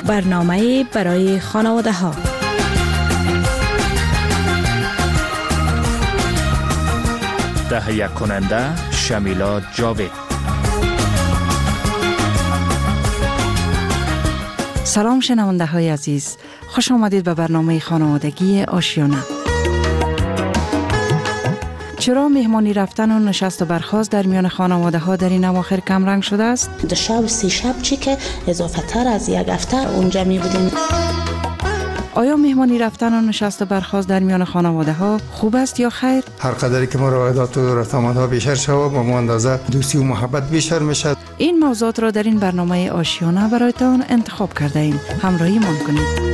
برنامه برای خانواده ها. تهیه کننده شمیلا جاوید. سلام شنونده های عزیز، خوش آمدید به برنامه خانوادگی آشیانه. چرا مهمانی رفتن و نشست و برخاست در میان خانواده ها در این اواخر کم رنگ شده است؟ 2 شب 3 شب چی که اضافه تر از یک هفته اونجا می بودیم. آیا مهمانی رفتن و نشست و برخاست در میان خانواده ها خوب است یا خیر؟ هر قدری که مراودات و رفتامات بیشتر شود با ما اندازه دوستی و محبت بیشتر میشد. این موضوعات را در این برنامه آشیانه برایتان انتخاب کرده ایم. همراهی من کنید.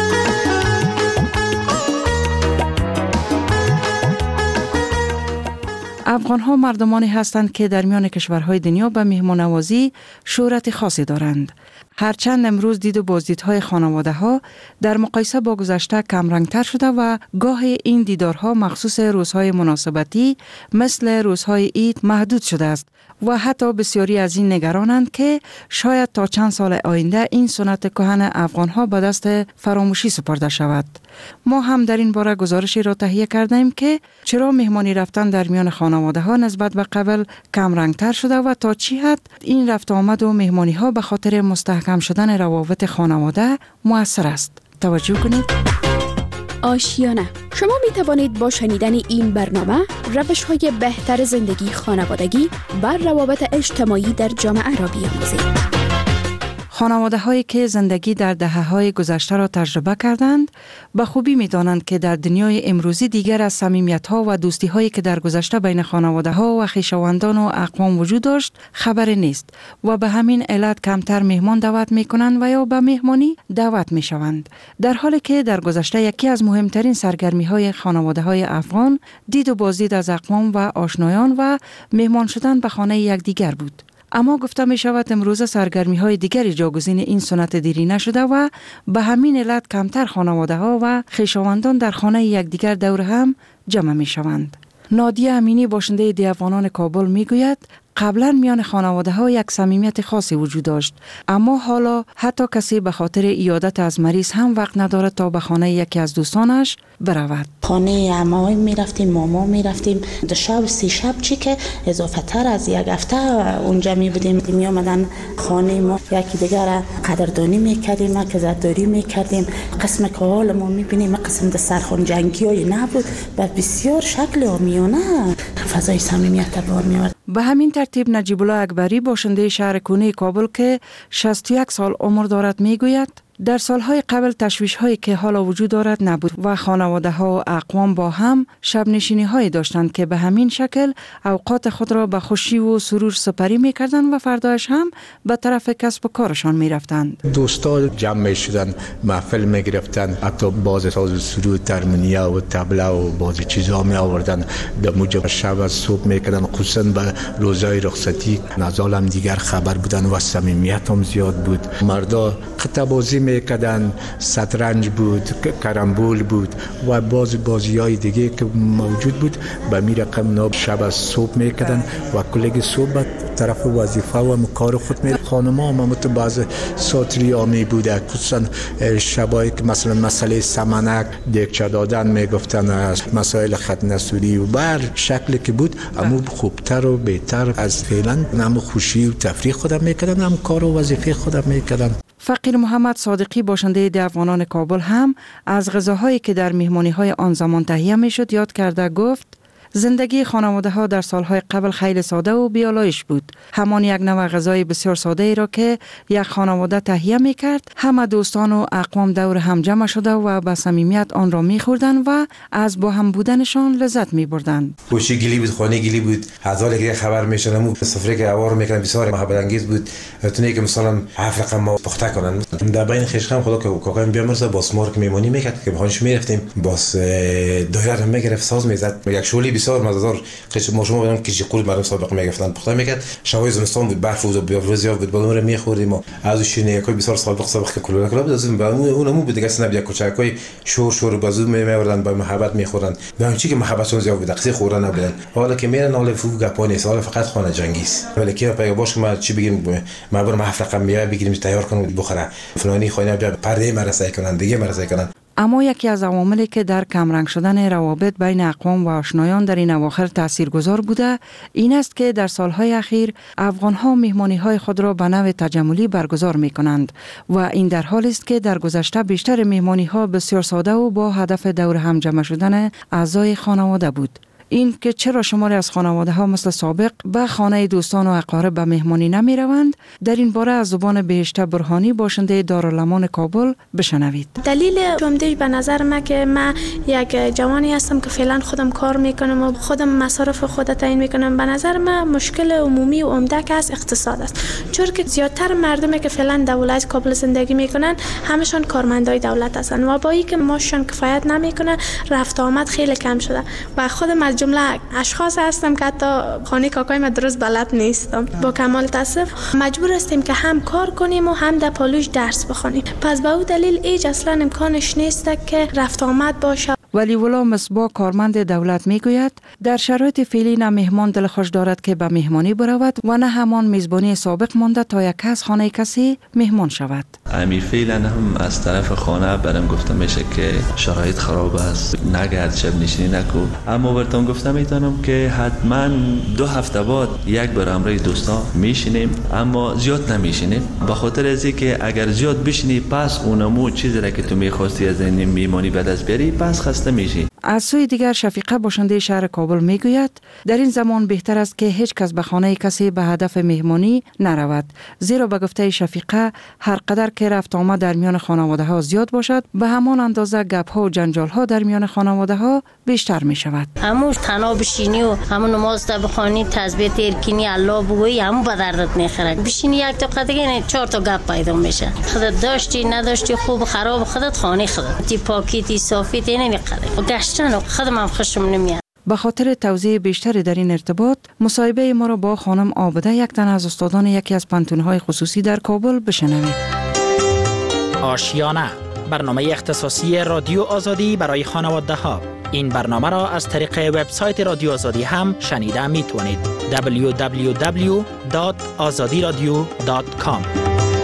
افغان ها مردمانی هستند که در میان کشورهای دنیا به مهمان نوازی شهرت خاصی دارند. هرچند امروز دید و بازدیدهای خانواده ها در مقایسه با گذشته کم رنگتر شده و گاهی این دیدارها مخصوص روزهای مناسبتی مثل روزهای عید محدود شده است و حتی بسیاری از این نگرانند که شاید تا چند سال آینده این سنت کهن افغان ها به دست فراموشی سپرده شود. ما هم در این باره گزارشی را تهیه کردیم که چرا مهمانی رفتن در میان خانواده ها نسبت به قبل کم رنگتر شده و تا چی حد این رفت آمد و مهمانی ها به خاطر مستحکم شدن روابط خانواده مؤثر است. توجه کنید. آشیانه. شما می توانید با شنیدن این برنامه روش‌های بهتر زندگی خانوادگی و روابط اجتماعی در جامعه را بیاموزید. خانواده هایی که زندگی در دهه‌های گذشته را تجربه کردند به خوبی می دانند که در دنیای امروزی دیگر از صمیمیت‌ها و دوستی‌هایی که در گذشته بین خانواده‌ها و خویشاوندان و اقوام وجود داشت خبری نیست و به همین علت کمتر مهمان دعوت می کنند و یا به مهمانی دعوت می شوند. در حالی که در گذشته یکی از مهمترین سرگرمی‌های خانواده‌های افغان دید و بازدید از اقوام و آشنایان و مهمان شدن به خانه یکدیگر بود. اما گفته می شود امروز سرگرمی های دیگری جاگزین این سنت دیرینه شده و به همین علت کمتر خانواده ها و خویشاوندان در خانه یکدیگر دور هم جمع می شوند. نادیه امینی باشنده دیوانان کابل می گوید قبلا میان خانواده ها یک صمیمیت خاصی وجود داشت، اما حالا حتی کسی به خاطر عیادت از مریض هم وقت ندارد تا به خانه یکی از دوستانش برود. خانه عموی می رفتیم، ماما می رفتیم. 2 شب 3 شب چی که اضافه تر از یک هفته اونجا می بودیم. می آمدن خانه ما، یکی دیگر قدردانی می کردیم، عزتداری می کردیم. قسم که حال ما می بینیم قسم دسترخوان جنگی های نبود، به بسیار شکل آمیانه فضای صمیمیت بار می آورد. به همین ترتیب نجیب الله اکبری باشنده شهر کونه کابل که 61 سال عمر دارد می گوید در سالهای قبل تشویش‌هایی که حالا وجود دارد نبود و خانواده‌ها و اقوام با هم شب نشینی‌هایی داشتند که به همین شکل اوقات خود را به خوشی و سرور سپری می‌کردند و فرداش هم به طرف کسب و کارشان می‌رفتند. دوستا جمع می‌شدند، محفل می‌گرفتند، حتی باز ساز سرود، ترمینیا و طبله و باز چیزا می‌آوردند. در موجب شب از صبح می‌کردند، خصوصا به روزهای رخصتی نزال هم دیگر خبر بودن و صمیمیت هم زیاد بود. مردا قطع بازی میکردن، شطرنج بود، کرامبول بود و بازی‌های دیگه که موجود بود. به می رقم ناب شب از صبح میکردن و کلیگ صبح طرف وظیفه و کار خود می. خانم‌ها هم بعض ساتری آمی بوده، خصوصا شبایی که مثلا مسئله سمنک دیگچه دادن میگفتن، مسائل ختنه‌سوری و بر شکلی که بود، اما خوبتر و بهتر از فعلا. هم خوشی و تفریح خودم میکردن، هم کار و وظیفه خودم میکردن. فقیر محمد صادقی باشنده دیوانان کابل هم از غذاهایی که در مهمانی‌های آن زمان تهیه می‌شد یاد کرده گفت زندگی خانواده ها در سالهای قبل خیلی ساده و بیالایش بود. همان یک نوع غذای بسیار ساده ای را که یک خانواده تهیه می کرد، همه دوستان و اقوام دور هم جمع شده و با صمیمیت آن را می خوردند و از با هم بودنشان لذت می بردند. گوشی گلی بود، خانه گلی بود، هزار که خبر می شدم، سفره که اوار میکنن بسیار محبت انگیز بود. تونی که مثلا 7 رقم ما پخته کنن. در بین خشخم خدا که کاکایم بیامرزه با سمار که میمونی میکرد که بخونش میرفتیم، باس دایره هم میگرفت، ساز میزد. یک شولی بسیار مزه‌دار ما شما بدون کیچی قول برای سابق میگفتن پخته میکرد شوای زمستان بود برف بود بیاوزیا بود بالا رو میخوریم و از شینه کوی بسیار سابق که کلولا کلاب دازم و اونمو بود دیگه سنبیا کوچکای شور بازو میوردن با محبت میخورن به چی که محبتشون زیاد بود قصه خوردن نبودن حالا که میرن حالا فوق گپانی سال فقط خانه جنگیست ولی که پیدا باش ما چی بگیم ما برم حفله قمیه بگیریم تیار کنیم بخوره فلانی خانه بیا پرده مرسای کنن دیگه مرسای کنن. اما یکی از عواملی که در کمرنگ شدن روابط بین اقوام و آشنایان در این اواخر تاثیرگذار بوده این است که در سالهای اخیر افغان‌ها مهمانی‌های خود را به نوع تجملی برگزار می‌کنند و این در حالی است که در گذشته بیشتر مهمانی‌ها بسیار ساده و با هدف دور هم جمع شدن اعضای خانواده بود. این که چرا شماری از خانواده ها مثل سابق به خانه دوستان و اقارب به مهمانی نمی روند در این باره از زبان بهشته برهانی باشنده دارالمان کابل بشنوید. دلیل عمده به نظر من که من یک جوانی هستم که فعلا خودم کار میکنم و خودم مصارف خودم تعیین میکنم. به نظر من مشکل عمومی و عمده که از اقتصاد است، چون که زیادتر مردمی که فعلا در ولایت کابل زندگی میکنن همشون کارمندای دولت هستن و با اینکه ماشون کفایت نمیکنه رفت آمد خیلی کم شده و خودم از جمله اشخاص هستم که حتی خانه کاکای ما درست بلد نیستم. با کمال تاسف مجبور هستیم که هم کار کنیم و هم در پالوش درس بخونیم. پس به اون دلیل ایج اصلا امکانش نیست که رفت آمد باشه. ولی ولا مصباح کارمند دولت میگوید در شرایط فعلی نه مهمان دل خوش دارد که به مهمانی برود و نه همان میزبانی سابق مانده تا یک کس خانه کسی مهمان شود. امیر فعلا هم از طرف خانه برام گفته میشه که شرایط خراب است نگرد شب نشینی نکو، اما براتون گفتم میتونم که حتما 2 هفته بعد یک بار امروز دوستا میشینیم اما زیاد نمیشینیم به خاطر از اینکه اگر زیاد بشینی پس اونمو چیزی را که تو میخواستی از این مهمانی بعد از بری پس خسته میشی. از سوی دیگر شفیقه باشنده شهر کابل میگوید در این زمان بهتر است که هیچ کس به خانه کسی به هدف مهمانی نرود، زیرا به گفته شفیقه هر قدر که رفت آمد در میان خانواده ها زیاد باشد به همان اندازه گپ ها و جنجال ها در میان خانواده ها بیشتر می شود. همون تنها بشینی و همون نماز بخوانی تسبیح ترکینی الله بگویی همون به دردت نمیخوره. بشینی یک تا دیگه 4 تا گپ پیدا میشه. خودت داشتی نداشتی خوب خراب خودت خانه خودت تی پاکی تی صافی تی نمیخره و گشتن خودم هم خوشم نمیاد. به خاطر توضیح بیشتری در این ارتباط مصاحبه ما را با خانم عابده یک تن از استادان یکی از پانتون‌های خصوصی در کابل بشنوید. آشیانه، برنامه اختصاصی رادیو آزادی برای خانواده ها. این برنامه را از طریق وبسایت رادیو آزادی هم شنیده می توانید. www.azadiradio.com.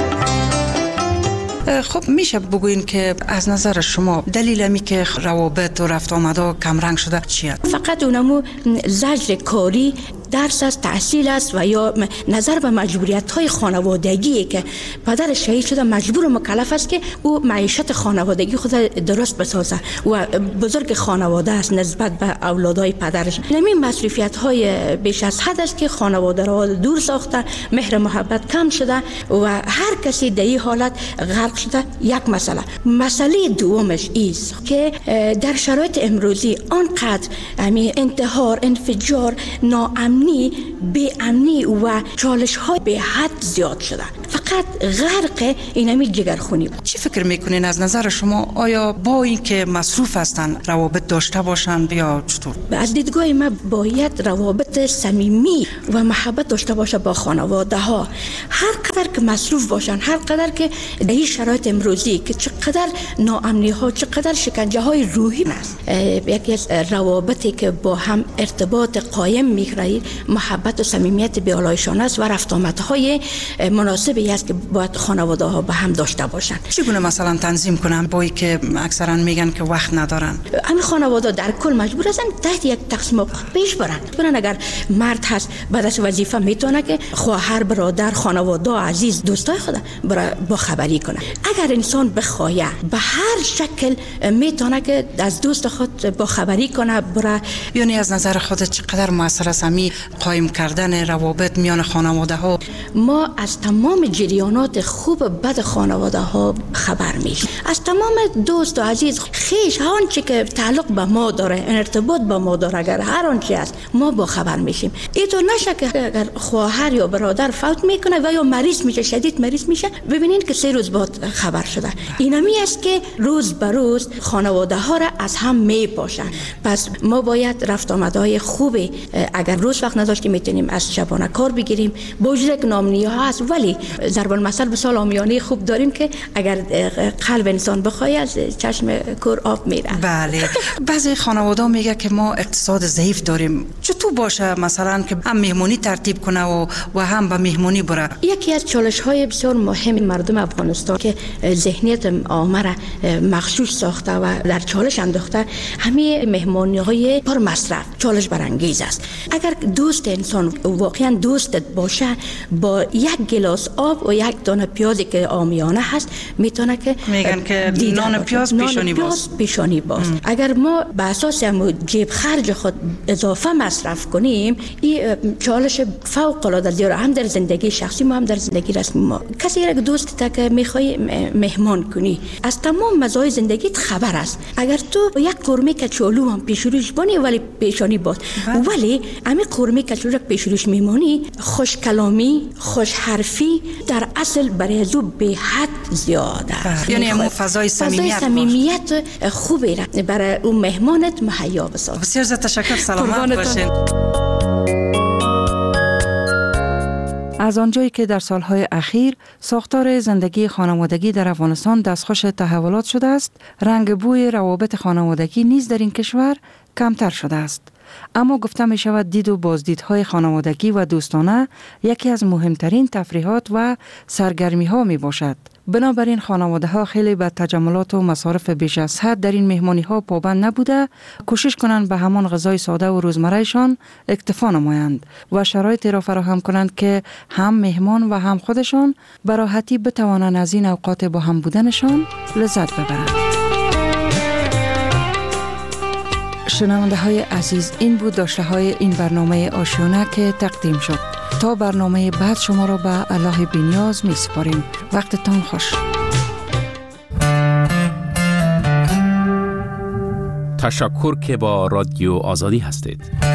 خب میشه بگوین که از نظر شما دلیل می که روابط و رفت آمده کم رنگ شده چیه؟ فقط اونمو زجر کاری درس است، تحصیل است و یا نظر به مجبوریت های خانوادگی که پدر شهید شده مجبور و مکلف است که او معیشت خانوادگی خود درست بسازه و بزرگ خانواده است نسبت به اولادای پدرش. نمی مصرفیت های بیش از حد است که خانواده را دور ساخته، مهر محبت کم شده و هر کسی در این حالت غرق شده. یک مسئله دومش است که در شرایط امروزی آنقدر انتحار، انفجار، ناامنی، بی امنی و چالش های به حد زیاد شده. فقط غرق اینمی جگرخونی. چی فکر میکنین از نظر شما؟ آیا با این که مصروف هستن روابط داشته باشن یا چطور؟ از دیدگاه ما باید روابط صمیمی و محبت داشته باشه با خانواده ها. هر قدر که مصروف باشن، هر قدر که در این شرایط امروزی که چقدر ناامنی ها، چقدر شکنجه های روحی است، یکی از روابطی که با هم ارتباط قایم میگیره محبت و صمیمیت بیالایشانه است و رفت آمدهای مناسبی است که باید خانواده ها با هم داشته باشن. چگونه مثلا تنظیم کنن با اینکه اکثرا میگن که وقت ندارن؟ همین خانواده در کل مجبور هستن تحت یک تقسیم پیش برن. اگر مرد هست بعد از وظیفه میتونه که خواهر، برادر، خانواده، عزیز، دوستای خود با خبری کنه. اگر انسان بخواه به هر شکل میتونه که از دوست خود با خبری کنه. یعنی از نظر خودت چقدر موثر است قایم کردن روابط میان خانواده ها؟ ما از تمام جریانات خوب بد خانواده ها خبر میشیم. از تمام دوست و عزیز خیش هر آنچه که تعلق به ما داره، ارتباط با ما داره، اگر هر آنچه است ما با خبر میشیم. اینطور نشه که اگر خواهر یا برادر فوت میکنه و یا مریض میشه، شدید مریض میشه، ببینین که 3 روز بعد خبر شده. اینمی است که روز به روز خانواده ها را از هم میپاشن. پس ما باید رفت آمدهای خوبی، اگر روز وقت نداشتیم میتونیم از شبانه کار بگیریم. با وجود که نامنیه ها هست، ولی ضرب المثل بسال آمیانه خوب داریم که اگر قلب انسان بخواه از چشم کور آب میره. بله. بعضی خانواده میگه که ما اقتصاد ضعیف داریم، چطور باشه مثلا که هم مهمونی ترتیب کنه و هم به مهمونی بره؟ یکی از چالش های بسیار مهم مردم افغانستان که ذهنیت عامه را مغشوش ساخته و در چالش انداخته، همین مهمانی های پر مصرف چالش برانگیز است. اگر دوست انسان واقعا دوستت باشه، با یک گلاس آب و یک دانه پیازی که عامیانه هست میتونه که میگن که نان پیاز پیشانی باز. اگر ما به اساس جیب خرج خود اضافه مصرف کنیم، این چالش فوق العاده زیاد هم در زندگی شخصی ما هم در زندگی رسمی ما. کسی را که دوست که میخوای مهمان کنی، از تمام مزایای زندگیت خبر است. اگر تو یک قرمه کچالو هم پیشروش بانی ولی پیشانی باز، ولی همین قرمه کچالو را پیشروش میمانی، خوش کلامی، خوش حرفی در اصل برای زو به حد زیاده. یعنی همون فضای صمیمیت خوبی را برای اون مهمانت مهیا بساز. بسیار زیاد تشکر. سلامت باشین. از آنجایی که در سالهای اخیر ساختار زندگی خانوادگی در افغانستان دستخوش تحولات شده است، رنگ بوی روابط خانوادگی نیز در این کشور کمتر شده است. اما گفته می شود دید و بازدیدهای خانوادگی و دوستانه یکی از مهمترین تفریحات و سرگرمی ها می باشد. بنابراین خانواده ها خیلی به تجملات و مصارف بیش از حد در این مهمانی ها پابند نبوده، کوشش کنند به همان غذای ساده و روزمرهشان اکتفا نمایند و شرایطی را فراهم کنند که هم مهمان و هم خودشان به راحتی بتوانند از این اوقات با هم بودنشان لذت ببرند. شنونده های عزیز، این بود داشته های این برنامه آشیانه که تقدیم شد. تا برنامه بعد شما را به الله بی‌نیاز می سپاریم. وقتتان خوش. تشکر که با رادیو آزادی هستید.